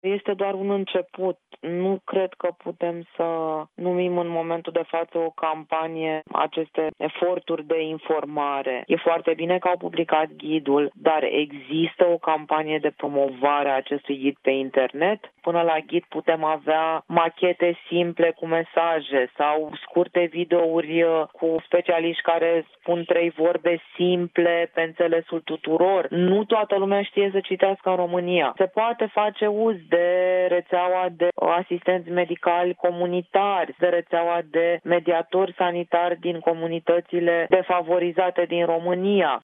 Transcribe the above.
Este doar un început. Nu cred că putem să numim în momentul de față o campanie aceste eforturi de informare. E foarte bine că au publicat ghidul, dar există o campanie de promovare a acestui ghid pe internet. Până la ghid putem avea machete simple cu mesaje sau scurte videouri cu specialiști care spun 3 vorbe simple pe înțelesul tuturor. Nu toată lumea știe să citească în România. Se poate face uz de rețeaua de asistenți medicali comunitari, de rețeaua de mediatori sanitari din comunitățile defavorizate din România.